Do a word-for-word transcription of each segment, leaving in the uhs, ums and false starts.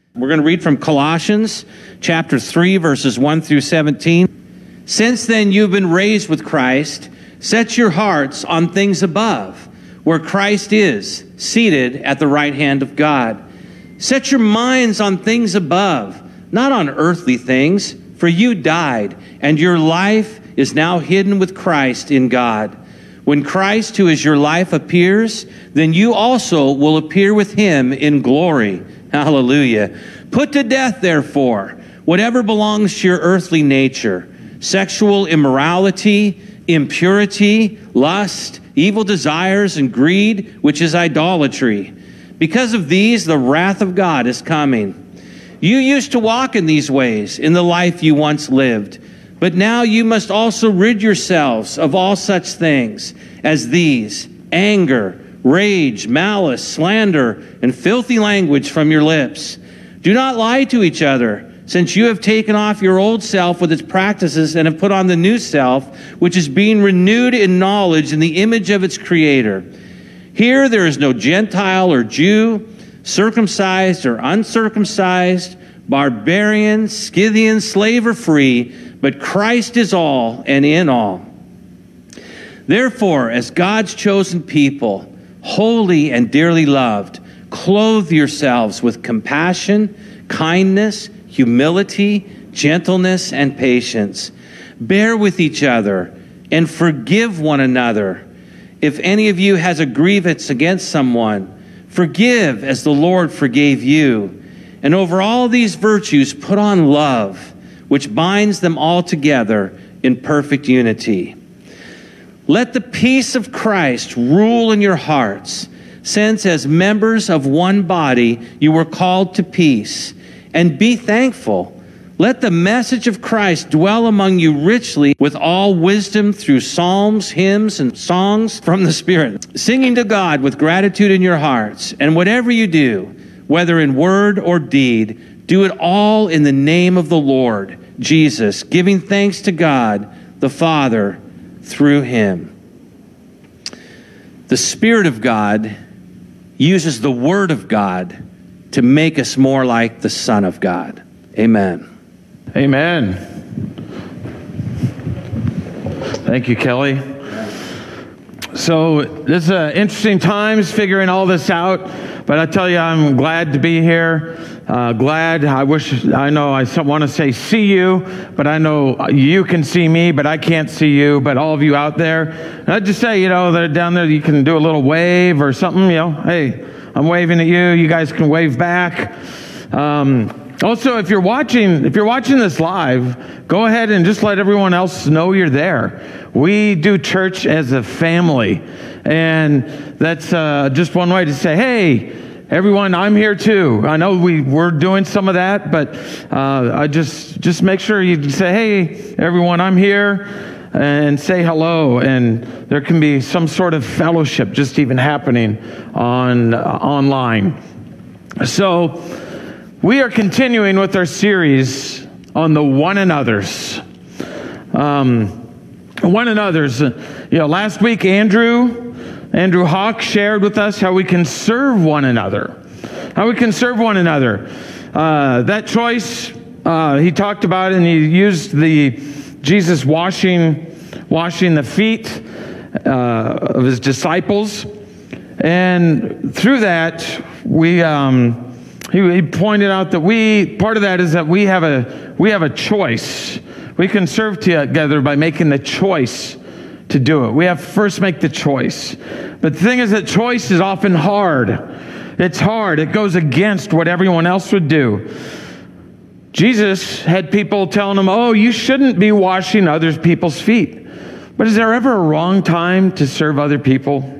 We're going to read from Colossians chapter three, verses one through seventeen. Since then you've been raised with Christ, set your hearts on things above, where Christ is, seated at the right hand of God. Set your minds on things above, not on earthly things, for you died, and your life is now hidden with Christ in God. When Christ, who is your life, appears, then you also will appear with him in glory. Hallelujah. Put to death, therefore, whatever belongs to your earthly nature: sexual immorality, impurity, lust, evil desires, and greed, which is idolatry. Because of these, the wrath of God is coming. You used to walk in these ways in the life you once lived, but now you must also rid yourselves of all such things as these: anger, rage, malice, slander, and filthy language from your lips. Do not lie to each other, since you have taken off your old self with its practices and have put on the new self, which is being renewed in knowledge in the image of its creator. Here there is no Gentile or Jew, circumcised or uncircumcised, barbarian, Scythian, slave or free, but Christ is all and in all. Therefore, as God's chosen people, holy and dearly loved, clothe yourselves with compassion, kindness, humility, gentleness, and patience. Bear with each other and forgive one another. If any of you has a grievance against someone, forgive as the Lord forgave you. And over all these virtues, put on love, which binds them all together in perfect unity. Let the peace of Christ rule in your hearts, since as members of one body you were called to peace. And be thankful. Let the message of Christ dwell among you richly with all wisdom through psalms, hymns, and songs from the Spirit, singing to God with gratitude in your hearts. And whatever you do, whether in word or deed, do it all in the name of the Lord Jesus, giving thanks to God the Father through him. The Spirit of God uses the Word of God to make us more like the Son of God. Amen. Amen. Thank you, Kelly. So this is uh, interesting times figuring all this out, but I tell you, I'm glad to be here. Uh, glad. I wish, I know I want to say see you, but I know you can see me, but I can't see you, but all of you out there. And I'd just say, you know, they're down there, you can do a little wave or something, you know, hey, I'm waving at you, you guys can wave back. Um, Also, if you're watching, if you're watching this live, go ahead and just let everyone else know you're there. We do church as a family, and that's uh, just one way to say, "Hey, everyone, I'm here too." I know we we're doing some of that, but uh, I just just make sure you say, "Hey, everyone, I'm here," and say hello. And there can be some sort of fellowship just even happening on uh, online. So. We are continuing with our series on the one another's. Um, one another's. You know, last week Andrew, Andrew Hawk shared with us how we can serve one another. How we can serve one another. Uh, that choice, uh, he talked about, and he used the Jesus washing, washing the feet uh, of his disciples, and through that we. Um, He, he pointed out that we, part of that is that we have a we have a choice. We can serve together by making the choice to do it. We have to first make the choice. But the thing is that choice is often hard. It's hard. It goes against what everyone else would do. Jesus had people telling him, oh, you shouldn't be washing other people's feet. But is there ever a wrong time to serve other people?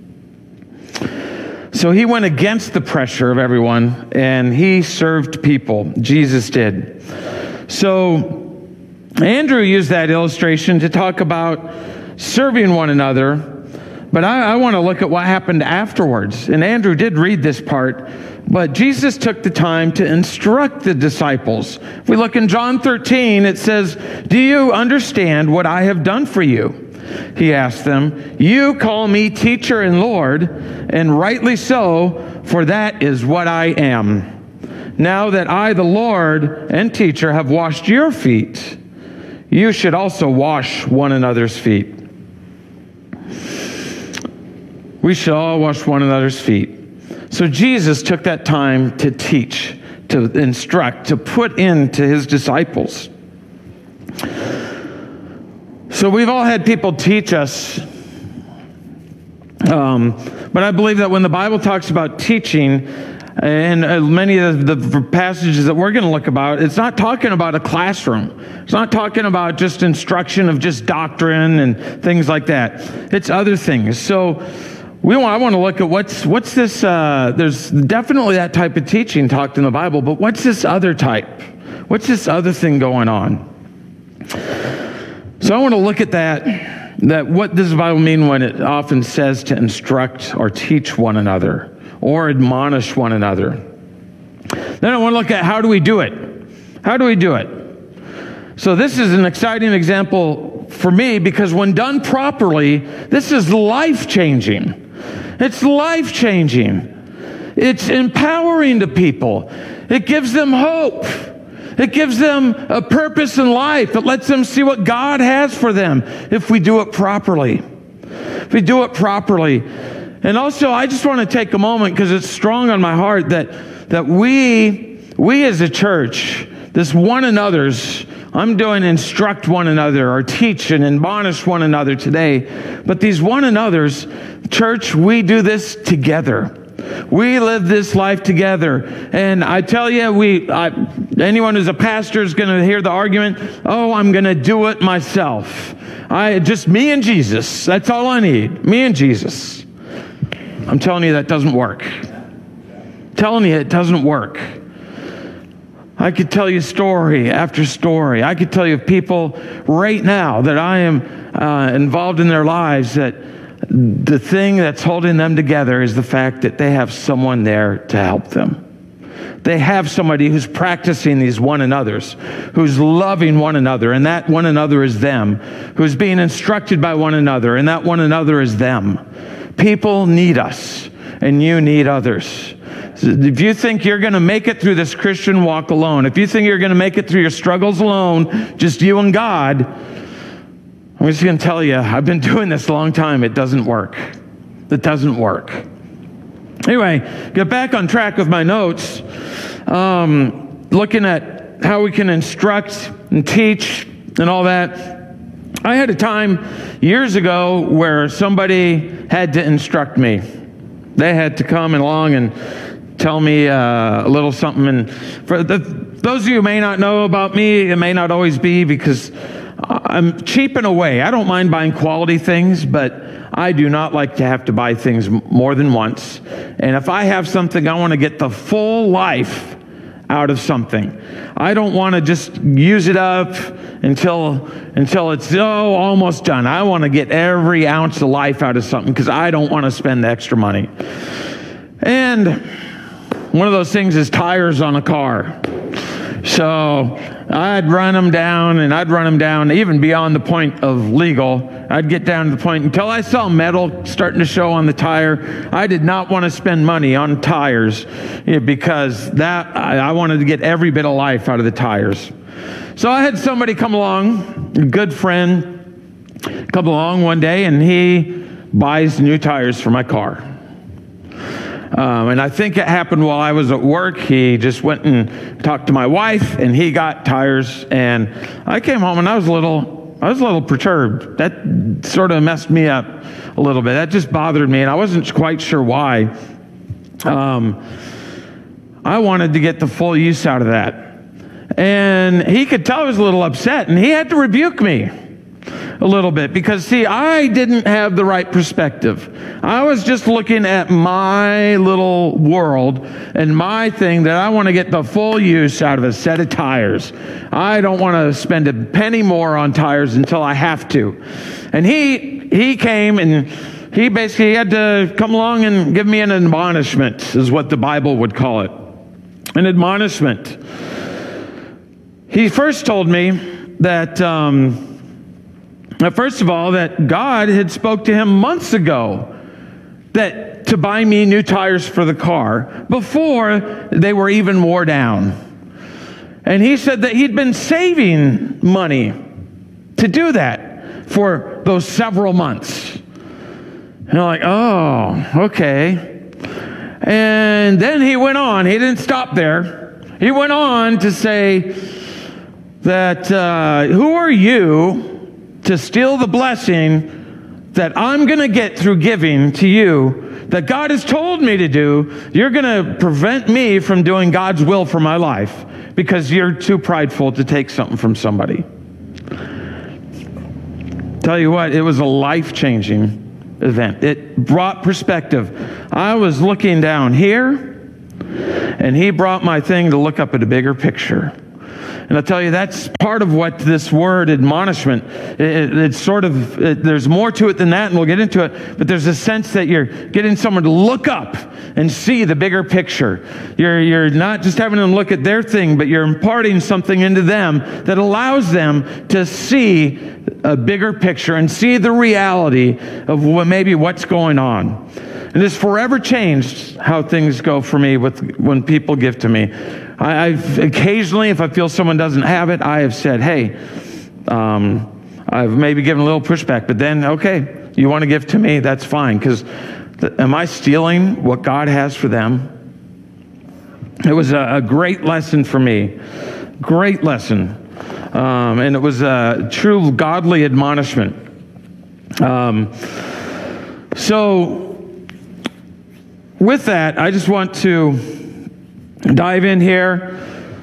So he went against the pressure of everyone, and he served people. Jesus did. So Andrew used that illustration to talk about serving one another, but I, I want to look at what happened afterwards. And Andrew did read this part, but Jesus took the time to instruct the disciples. If we look in John thirteen, it says, "Do you understand what I have done for you?" He asked them, "You call me teacher and Lord, and rightly so, for that is what I am." Now that I, the Lord and teacher, have washed your feet, you should also wash one another's feet. We should all wash one another's feet. So Jesus took that time to teach, to instruct, to put into his disciples. So we've all had people teach us, um, but I believe that when the Bible talks about teaching, and many of the passages that we're going to look about, it's not talking about a classroom. It's not talking about just instruction of just doctrine and things like that. It's other things. So we want, I want to look at what's what's this. Uh, there's definitely that type of teaching talked in the Bible, but what's this other type? What's this other thing going on? So I want to look at that, that what does the Bible mean when it often says to instruct or teach one another or admonish one another. Then I want to look at how do we do it? How do we do it? So this is an exciting example for me because when done properly, this is life-changing. It's life-changing. It's empowering to people. It gives them hope. It gives them a purpose in life. It lets them see what God has for them if we do it properly. If we do it properly. And also, I just want to take a moment because it's strong on my heart that, that we, we as a church, this one another's, I'm doing instruct one another or teach and admonish one another today. But these one another's, church, we do this together. We live this life together. And I tell you, we I, anyone who's a pastor is going to hear the argument, oh, I'm going to do it myself. I just me and Jesus. That's all I need. Me and Jesus. I'm telling you that doesn't work. I'm telling you it doesn't work. I could tell you story after story. I could tell you of people right now that I am uh, involved in their lives that the thing that's holding them together is the fact that they have someone there to help them. They have somebody who's practicing these one another's, who's loving one another, and that one another is them, who's being instructed by one another, and that one another is them. People need us, and you need others. If you think you're going to make it through this Christian walk alone, if you think you're going to make it through your struggles alone, just you and God, I'm just going to tell you, I've been doing this a long time. It doesn't work. It doesn't work. Anyway, get back on track with my notes. Um, looking at how we can instruct and teach and all that. I had a time years ago where somebody had to instruct me. They had to come along and tell me uh, a little something. And for the, those of you who may not know about me, it may not always be because I'm cheap in a way. I don't mind buying quality things, but I do not like to have to buy things more than once. And if I have something, I want to get the full life out of something. I don't want to just use it up until until it's oh almost done. I want to get every ounce of life out of something because I don't want to spend the extra money. And one of those things is tires on a car. So I'd run them down, and I'd run them down even beyond the point of legal. I'd get down to the point until I saw metal starting to show on the tire. I did not want to spend money on tires because that I, I wanted to get every bit of life out of the tires. So I had somebody come along, a good friend, come along one day, and he buys new tires for my car. Um, and I think it happened while I was at work. He just went and talked to my wife, and he got tires. And I came home, and I was a little, I was a little perturbed. That sort of messed me up a little bit. That just bothered me, and I wasn't quite sure why. Um, I wanted to get the full use out of that, and he could tell I was a little upset, and he had to rebuke me a little bit because, see, I didn't have the right perspective. I was just looking at my little world and my thing that I want to get the full use out of a set of tires. I don't want to spend a penny more on tires until I have to. And he he came and he basically had to come along and give me an admonishment, is what the Bible would call it. An admonishment. He first told me that... Um, First of all, that God had spoke to him months ago that to buy me new tires for the car before they were even wore down. And he said that he'd been saving money to do that for those several months. And I'm like, oh, okay. And then he went on. He didn't stop there. He went on to say that, uh, who are you to steal the blessing that I'm going to get through giving to you, that God has told me to do? You're going to prevent me from doing God's will for my life because you're too prideful to take something from somebody. Tell you what, it was a life-changing event. It brought perspective. I was looking down here, and he brought my thing to look up at a bigger picture. And I'll tell you, that's part of what this word admonishment, it, it, it's sort of, it, there's more to it than that, and we'll get into it, but there's a sense that you're getting someone to look up and see the bigger picture. You're, you're not just having them look at their thing, but you're imparting something into them that allows them to see a bigger picture and see the reality of what, maybe what's going on. And it's forever changed how things go for me with when people give to me. I, I've occasionally, if I feel someone doesn't have it, I have said, hey, um, I've maybe given a little pushback, but then, okay, you want to give to me, that's fine, because am I stealing what God has for them? It was a, a great lesson for me, great lesson, um, and it was a true godly admonishment. Um, so, with that, I just want to dive in here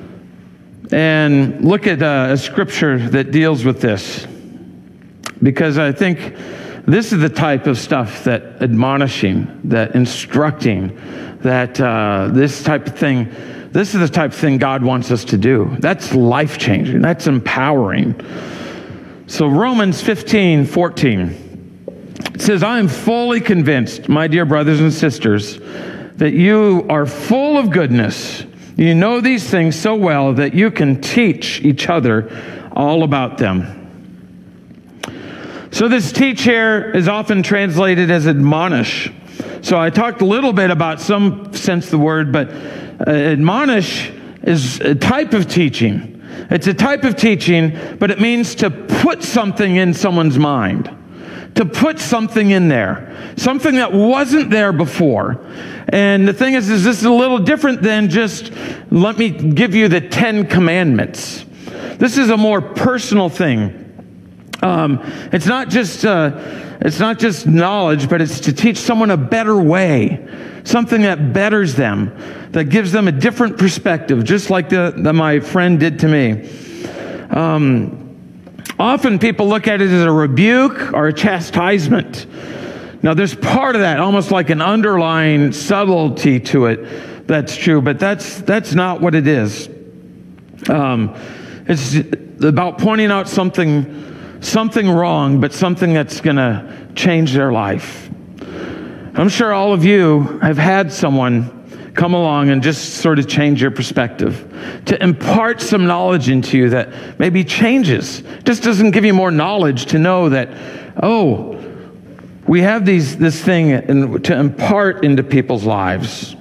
and look at a, a scripture that deals with this, because I think this is the type of stuff that admonishing, that instructing, that uh, this type of thing, this is the type of thing God wants us to do. That's life-changing. That's empowering. So Romans fifteen fourteen. It says, I am fully convinced, my dear brothers and sisters, that you are full of goodness. You know these things so well that you can teach each other all about them. So this teach here is often translated as admonish. So I talked a little bit about some sense of the word, but uh, admonish is a type of teaching. It's a type of teaching, but it means to put something in someone's mind. To put something in there, something that wasn't there before. And the thing is, is this is a little different than just, let me give you the Ten Commandments. This is a more personal thing. Um, it's not just uh, it's not just knowledge, but it's to teach someone a better way, something that betters them, that gives them a different perspective, just like the, the my friend did to me. Um, Often people look at it as a rebuke or a chastisement. Now there's part of that, almost like an underlying subtlety to it. That's true, but that's that's not what it is. Um, it's about pointing out something, something wrong, but something that's going to change their life. I'm sure all of you have had someone come along and just sort of change your perspective, to impart some knowledge into you that maybe changes. Just doesn't give you more knowledge to know that, oh, we have these this thing in, to impart into people's lives.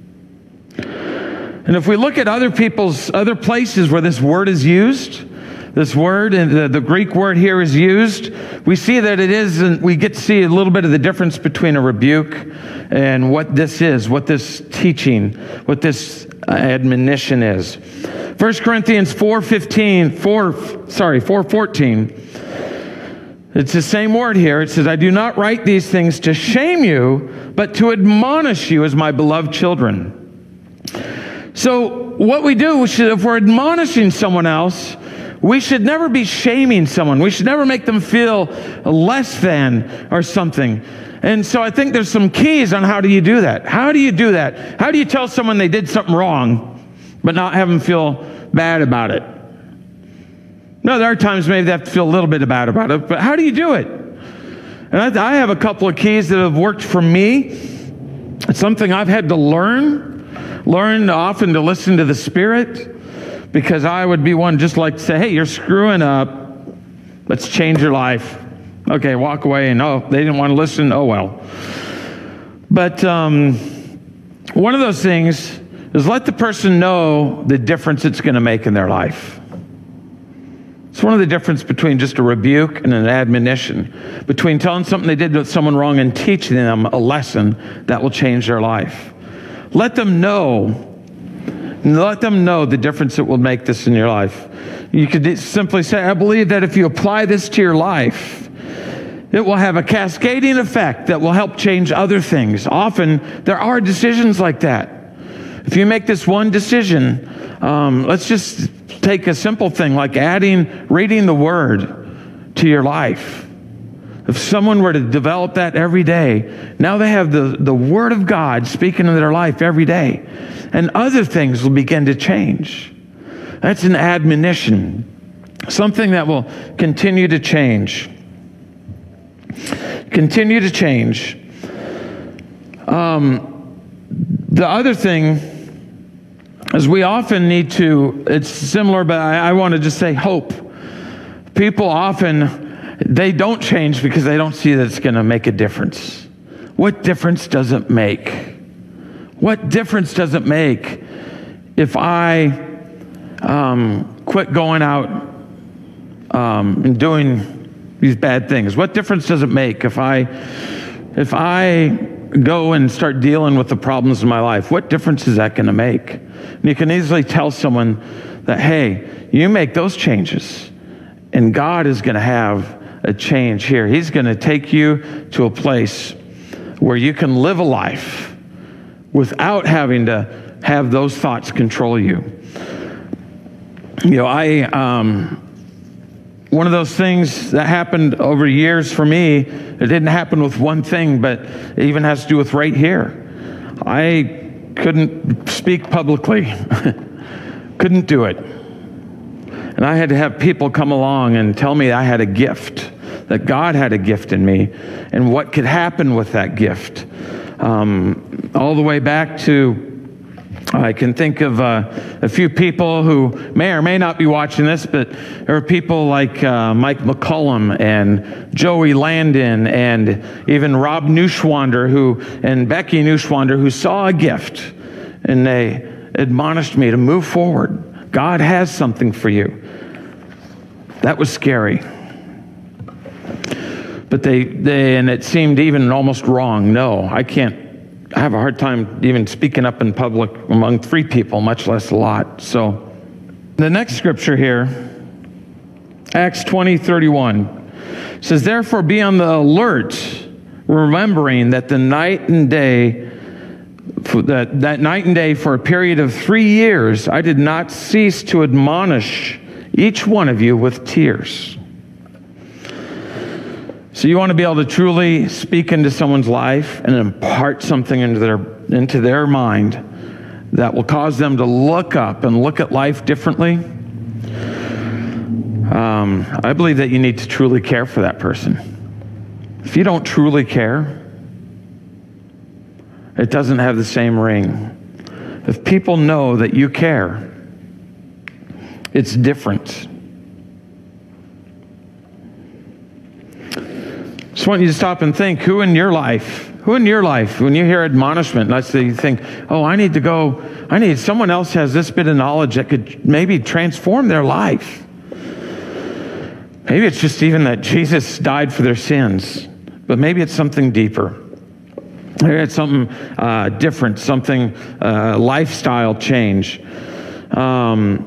And if we look at other people's, other places where this word is used, this word, and the, the Greek word here is used, we see that it is, and we get to see a little bit of the difference between a rebuke and what this is, what this teaching, what this admonition is. First Corinthians four fifteen, four, sorry, four fourteen. It's the same word here. It says, I do not write these things to shame you, but to admonish you as my beloved children. So what we do, if we're admonishing someone else, we should never be shaming someone. We should never make them feel less than or something. And so I think there's some keys on how do you do that. How do you do that? How do you tell someone they did something wrong, but not have them feel bad about it? No, there are times maybe they have to feel a little bit bad about it, but how do you do it? And I, I have a couple of keys that have worked for me. It's something I've had to learn, learn often to listen to the Spirit. Because I would be one just like to say, hey, you're screwing up. Let's change your life. Okay, walk away. And oh, they didn't want to listen. Oh, well. But um, one of those things is let the person know the difference it's going to make in their life. It's one of the difference between just a rebuke and an admonition, between telling something they did to someone wrong and teaching them a lesson that will change their life. Let them know, let them know the difference it will make this in your life. You could simply say, I believe that if you apply this to your life, it will have a cascading effect that will help change other things. Often, there are decisions like that. If you make this one decision, um, let's just take a simple thing like adding, reading the Word to your life. If someone were to develop that every day, now they have the, the Word of God speaking in their life every day. And other things will begin to change. That's an admonition. Something that will continue to change. Continue to change. Um, the other thing is we often need to, it's similar, but I, I want to just say hope. People often, they don't change because they don't see that it's going to make a difference. What difference does it make? What difference does it make if I um, quit going out um, and doing these bad things? What difference does it make if I if I go and start dealing with the problems in my life? What difference is that going to make? And you can easily tell someone that, hey, you make those changes, and God is going to have a change here. He's going to take you to a place where you can live a life without having to have those thoughts control you. You know, I, um, one of those things that happened over years for me, it didn't happen with one thing, but it even has to do with right here. I couldn't speak publicly. Couldn't do it. And I had to have people come along and tell me I had a gift, that God had a gift in me, and what could happen with that gift. Um, all the way back to, I can think of uh, a few people who may or may not be watching this, but there are people like uh, Mike McCollum and Joey Landon and even Rob Neuschwander who, and Becky Neuschwander, who saw a gift and they admonished me to move forward. God has something for you. That was scary. But they, they, and it seemed even almost wrong. No, I can't. I have a hard time even speaking up in public among three people, much less a lot. So the next scripture here, Acts twenty thirty-one, says, therefore be on the alert, remembering that the night and day, that, that night and day for a period of three years, I did not cease to admonish each one of you with tears. So you want to be able to truly speak into someone's life and impart something into their into their mind that will cause them to look up and look at life differently. Um, I believe that you need to truly care for that person. If you don't truly care, it doesn't have the same ring. If people know that you care, it's different. Just want you to stop and think, who in your life, who in your life, when you hear admonishment, let's say you think, oh, I need to go, I need, someone else has this bit of knowledge that could maybe transform their life. Maybe it's just even that Jesus died for their sins, but maybe it's something deeper. Maybe it's something uh, different, something, uh, lifestyle change. Um,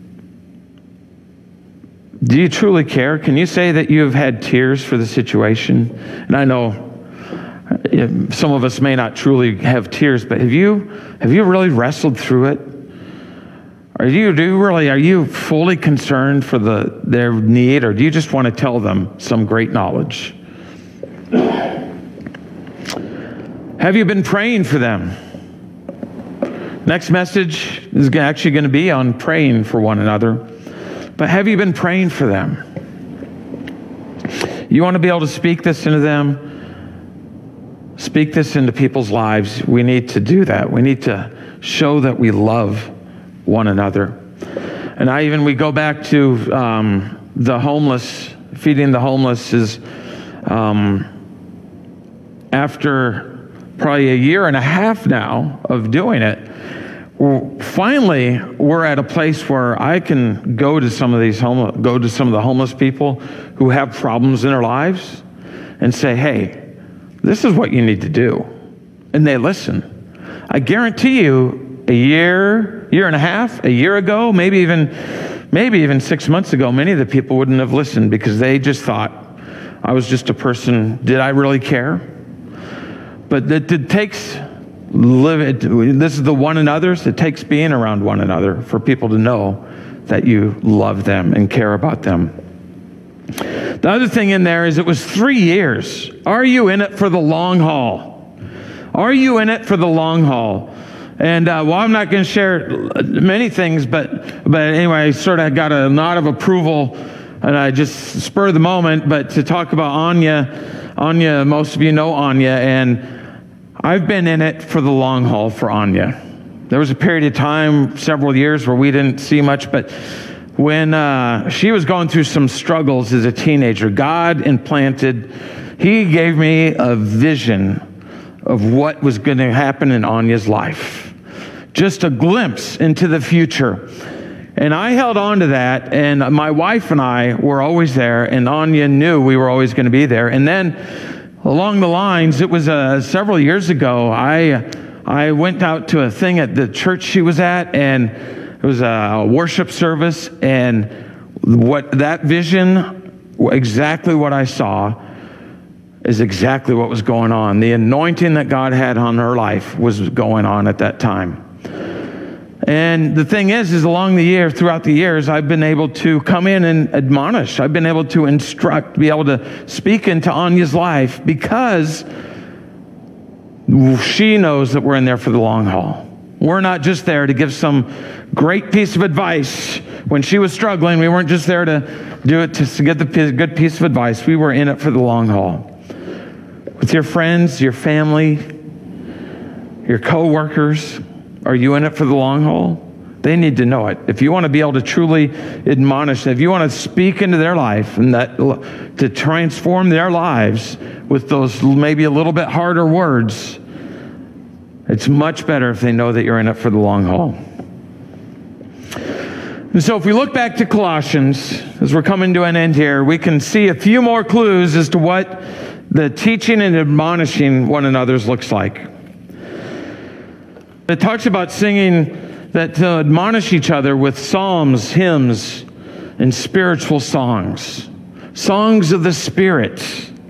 Do you truly care? Can you say that you have had tears for the situation? And I know some of us may not truly have tears, but have you have you really wrestled through it? Are you do you really are you fully concerned for the their need, or do you just want to tell them some great knowledge? Have you been praying for them? Next message is actually going to be on praying for one another. But have you been praying for them? You want to be able to speak this into them? Speak this into people's lives. We need to do that. We need to show that we love one another. And I even, we go back to um, the homeless, feeding the homeless is um, after probably a year and a half now of doing it. Finally, we're at a place where I can go to some of these homeless, go to some of the homeless people who have problems in their lives and say, hey, this is what you need to do. And they listen. I guarantee you a year, year and a half, a year ago, maybe even, maybe even six months ago, many of the people wouldn't have listened because they just thought I was just a person. Did I really care? But it, it takes live it. This is the one another's. It takes being around one another for people to know that you love them and care about them. The other thing in there is it was three years. Are you in it for the long haul? Are you in it for the long haul? And uh, well, I'm not going to share many things, but but anyway, I sort of got a nod of approval, and I just spur of the moment. But to talk about Anya, Anya, most of you know Anya, and I've been in it for the long haul for Anya. There was a period of time, several years, where we didn't see much, but when uh, she was going through some struggles as a teenager, God implanted, He gave me a vision of what was going to happen in Anya's life. Just a glimpse into the future. And I held on to that, and my wife and I were always there, and Anya knew we were always going to be there. And then along the lines, it was uh, several years ago, I I went out to a thing at the church she was at, and it was a worship service, and what that vision, exactly what I saw, is exactly what was going on. The anointing that God had on her life was going on at that time. And the thing is, is along the year, throughout the years, I've been able to come in and admonish. I've been able to instruct, be able to speak into Anya's life because she knows that we're in there for the long haul. We're not just there to give some great piece of advice. When she was struggling, we weren't just there to do it to get the good piece of advice. We were in it for the long haul. With your friends, your family, your co-workers, are you in it for the long haul? They need to know it. If you want to be able to truly admonish them, if you want to speak into their life and that to transform their lives with those maybe a little bit harder words, it's much better if they know that you're in it for the long haul. And so if we look back to Colossians, as we're coming to an end here, we can see a few more clues as to what the teaching and admonishing one another's looks like. It talks about singing, that to admonish each other with psalms, hymns, and spiritual songs. Songs of the Spirit.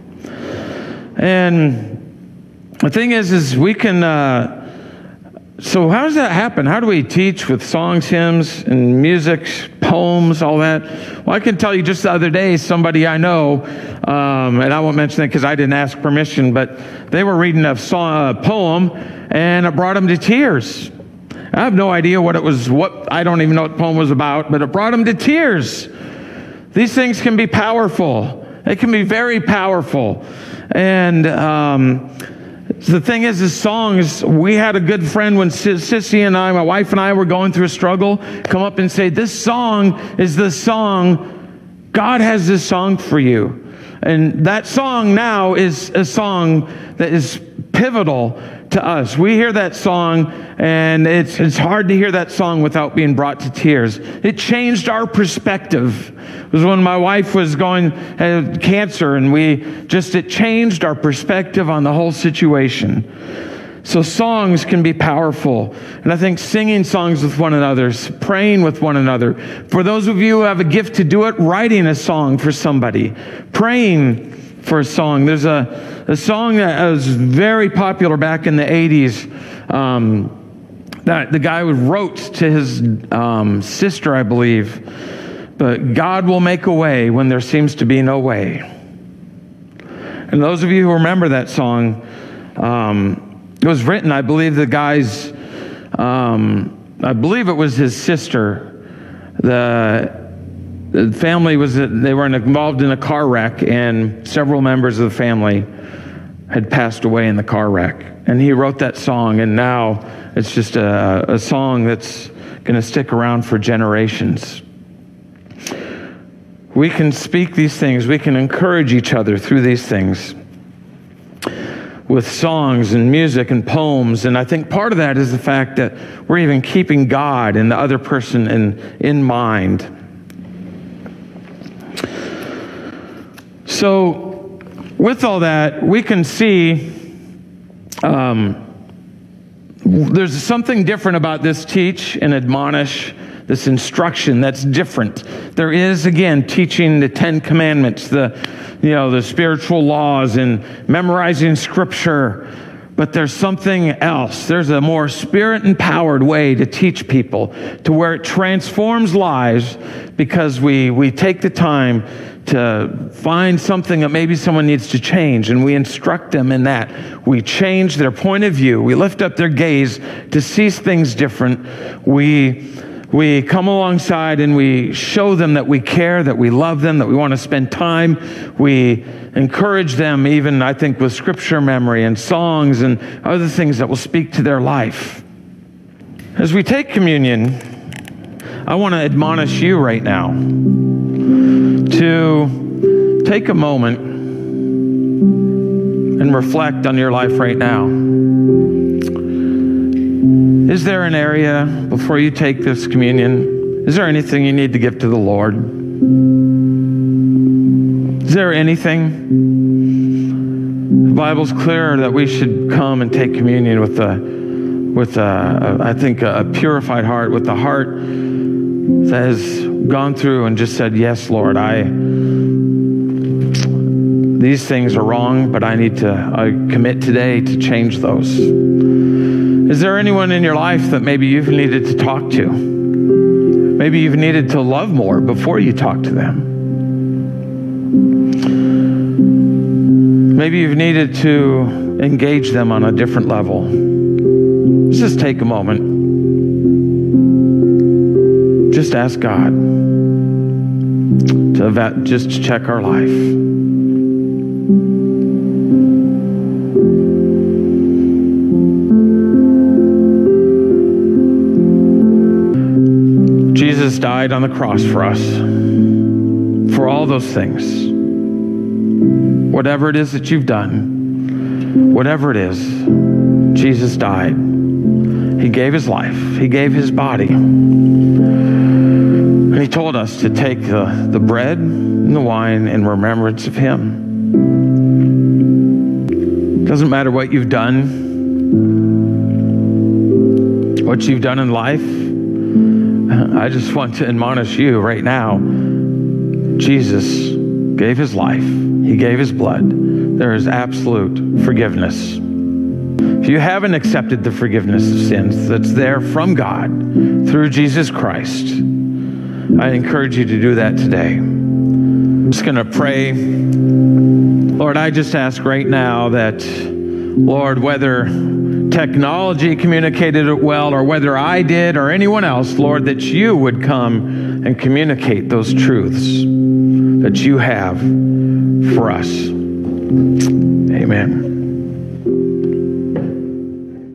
And the thing is, is we can, uh, so how does that happen? How do we teach with songs, hymns, and music, poems, all that? Well, I can tell you just the other day, somebody I know, um, and I won't mention it because I didn't ask permission, but they were reading a, song, a poem, and it brought them to tears. I have no idea what it was, what I don't even know what the poem was about, but it brought them to tears. These things can be powerful. They can be very powerful. And um, the thing is, is songs, we had a good friend when Sissy and I, my wife and I were going through a struggle, come up and say, this song is the song, God has this song for you. And that song now is a song that is pivotal to us. We hear that song, and it's it's hard to hear that song without being brought to tears. It changed our perspective. It was when my wife was going, had cancer, and we just, it changed our perspective on the whole situation. So songs can be powerful. And I think singing songs with one another, praying with one another. For those of you who have a gift to do it, writing a song for somebody, praying for a song. There's a, a song that was very popular back in the eighties um, that the guy wrote to his um, sister, I believe. But God will make a way when there seems to be no way. And those of you who remember that song, um, it was written, I believe the guy's, um, I believe it was his sister. The The family was, they were involved in a car wreck, and several members of the family had passed away in the car wreck. And he wrote that song, and now it's just a, a song that's going to stick around for generations. We can speak these things. We can encourage each other through these things. with songs and music and poems. And I think part of that is the fact that we're even keeping God and the other person in, in mind. So with all that, we can see um, there's something different about this teach and admonish, this instruction that's different. There is, again, teaching the Ten Commandments, the, you know, the spiritual laws and memorizing Scripture. But there's something else. There's a more Spirit-empowered way to teach people to where it transforms lives because we, we take the time to find something that maybe someone needs to change, and we instruct them in that. We change their point of view. We lift up their gaze to see things different. We, we come alongside and we show them that we care, that we love them, that we want to spend time. We encourage them, even, I think, with Scripture memory and songs and other things that will speak to their life. As we take communion, I want to admonish you right now to take a moment and reflect on your life right now. Is there an area before you take this communion? Is there anything you need to give to the Lord? Is there anything? The Bible's clear that we should come and take communion with a, with a, I think, a purified heart, with the heart that has gone through and just said, yes, Lord, I, these things are wrong, but I need to I commit today to change those. Is there anyone in your life that maybe you've needed to talk to? Maybe you've needed to love more before you talk to them. Maybe you've needed to engage them on a different level. Let's just take a moment. Just ask God to eva- just check our life. Jesus died on the cross for us, for all those things. Whatever it is that you've done, whatever it is, Jesus died. He gave his life. He gave his body. And he told us to take the, the bread and the wine in remembrance of him. Doesn't matter what you've done, what you've done in life. I just want to admonish you right now. Jesus gave his life. He gave his blood. There is absolute forgiveness. If you haven't accepted the forgiveness of sins that's there from God through Jesus Christ, I encourage you to do that today. I'm just going to pray. Lord, I just ask right now that, Lord, whether technology communicated it well or whether I did or anyone else, Lord, that you would come and communicate those truths that you have for us. Amen.